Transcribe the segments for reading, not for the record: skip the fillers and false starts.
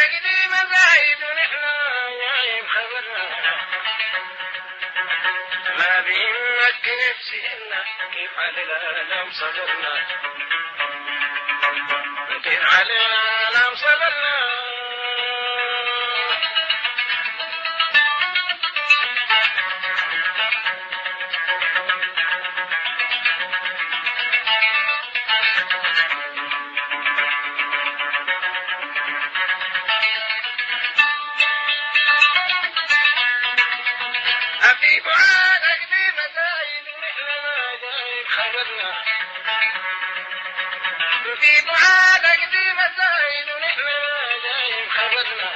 قديمة زايد ونحنا جايب خبرنا ما بيهمك كيف سهلنا كيف علينا لم صبرنا كيف علينا لم صبرنا في بعادك دي مزايد ونحنا ما جايب خبرنا في بعادك دي مزايد ونحنا ما جايب خبرنا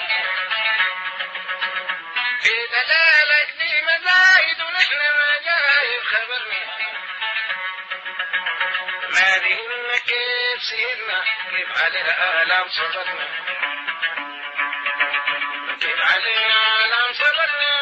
في دلالك دي مزايد ونحنا ما جايب خبرنا ما بيهمنا كيف سهرنا كيف علينا آلام صبرنا كيف علينا آلام صبرنا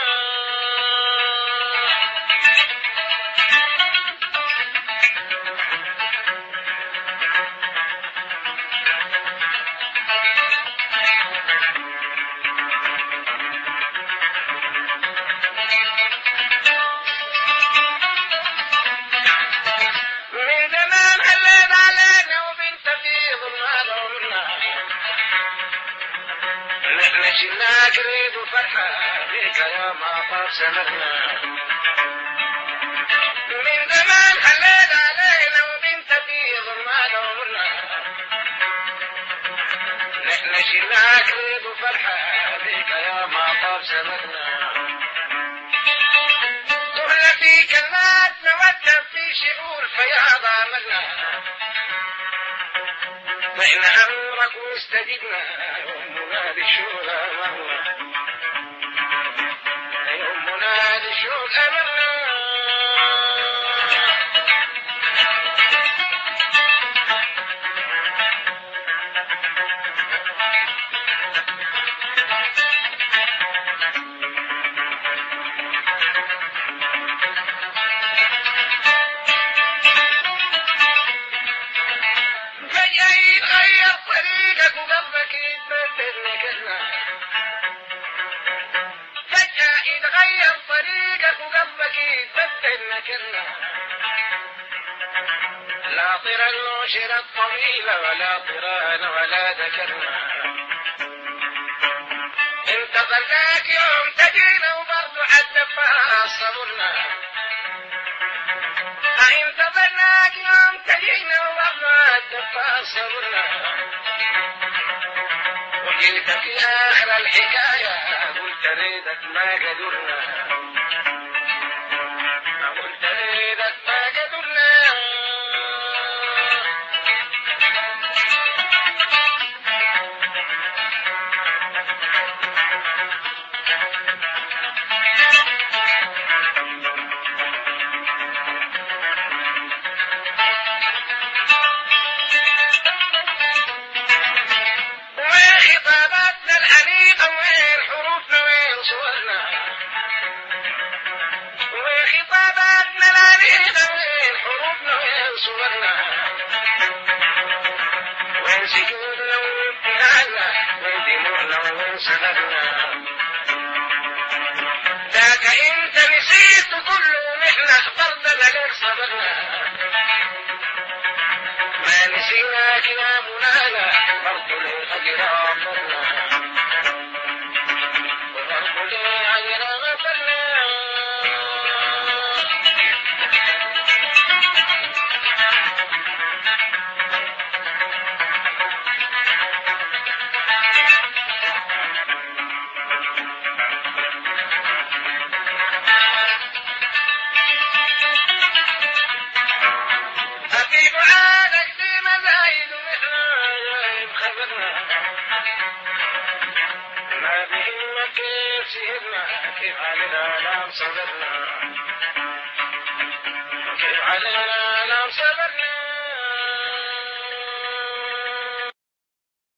نحن قريب وفرحة بك يا ما طاب سمرنا من زمان خليت علينا وبنت في ظلمات عمرنا نحن قريب وفرحة بك يا ما طاب سمرنا وهنا في كلمات نودة في شعور فياض عملنا نحن أمرك واستجبنا يومنا بالشوق أمرنا يومنا بالشوق أمرنا لا طر العشر الطويلة ولا طران ولا ذكرنا انتظرناك يوم تجينا وبرضو حتى صبرنا انتظرناك يوم تجينا وبرضو حتى صبرنا وجيت في آخر الحكاية قلت ريدك ما قدرنا قلت ريدك ما قدرنا وين سجودنا وامتهالنا وين دموعنا وين سهرنا ذاك انت نسيت كله نحن برضنا لك صبرنا ما نسيناك يا مولانا برضو للأجر غفرنا وبرضو للأجر غفرنا ما بيهمك كيف سهرنا كيف علينا لا صبرنا كيف علينا لا صبرنا